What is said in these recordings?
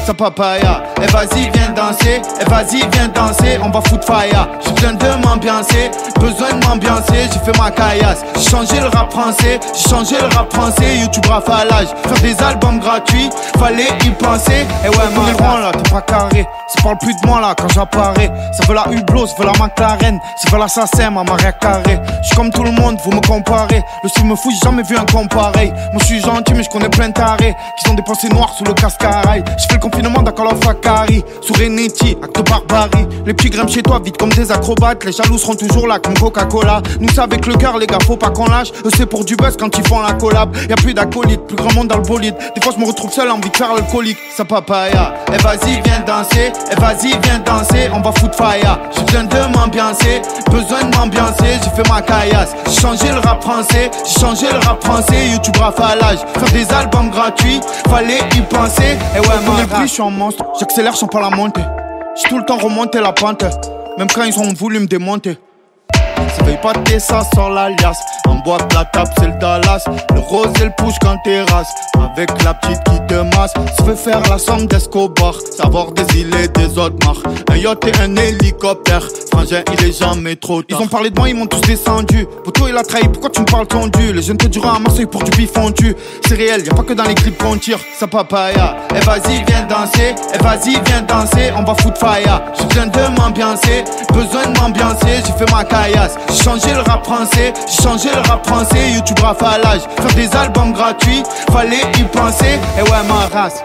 sa papaya. Et vas-y viens danser, et vas-y viens danser, on va foutre fire. J'ai besoin de m'ambiancer, besoin de m'ambiancer, j'ai fait ma caillasse. J'ai changé le rap français, j'ai changé le rap français, YouTube rafalage. Faire des albums gratuits, fallait y penser. Et ouais marrant là, t'es pas carré, ça parle plus de moi là quand j'apparais. Ça veut la Hublot, ça veut la McLaren, ça veut l'assassin, ma Maria Carré. J'suis comme tout le monde, vous me comparez. Le style me fout, j'ai jamais vu un con pareil. Moi j'suis gentil mais j'connais plein de tarés qui sont des pensées noires sous le cascarail. J'fais le confinement d'accord la Fakari, sous Renetti, acte de barbarie. Les petits grimpent chez toi vite comme des acrobates. Les jaloux seront toujours là comme Coca-Cola. Nous c'est avec le cœur les gars, faut pas qu'on lâche. Eux c'est pour du buzz quand ils font la collab. Y'a plus d'acolytes, plus grand monde dans le bolide. Des fois je me retrouve seul, envie de faire l'alcoolique. Sa papaya, et vas-y viens danser, et vas-y viens danser, on va foutre fire. J'ai besoin de m'ambiancer, besoin de m'ambiancer, j'ai fait ma caillasse. J'ai changé le rap français, j'ai changé le rap français, YouTube rafalage. Faire des albums gratuits, fallait y penser. Et ouais ma bruit, je suis un monstre, j'accélère sans pas la monter. J'ai tout le temps remonté la pente, même quand ils ont voulu me démonter. S'éveille pas tes ça sort l'alias. En boîte la table c'est le Dallas. Le rose et le push quand terrasse. Avec la petite qui te masse. Se fait faire la somme d'Escobar. Savoir des îles et des autres marques. Un yacht et un hélicoptère. Frangin il est jamais trop tard. Ils ont parlé de moi, ils m'ont tous descendu. Poto il a trahi, pourquoi tu me parles tendu? Les jeunes te diront à Marseille pour du bif fondu. C'est réel, y'a pas que dans les clips qu'on tire. Sa papaya, et vas-y viens danser, et vas-y viens danser, on va foutre fire. J'ai besoin de m'ambiancer, besoin de m'ambiancer, j'ai fait ma caillasse. J'ai changé le rap français, j'ai changé le rap français, YouTube rafalage. Faire des albums gratuits, fallait y penser, et ouais ma race.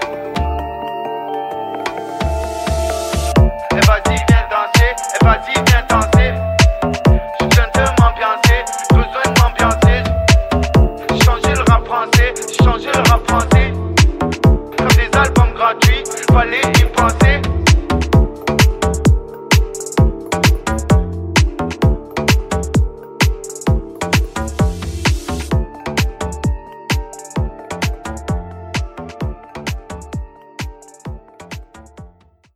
Et vas-y viens danser, et vas-y viens danser. J'ai besoin de m'ambiancer, besoin de m'ambiancer. J'ai changé le rap français, j'ai changé le rap français. Faire des albums gratuits, fallait y penser.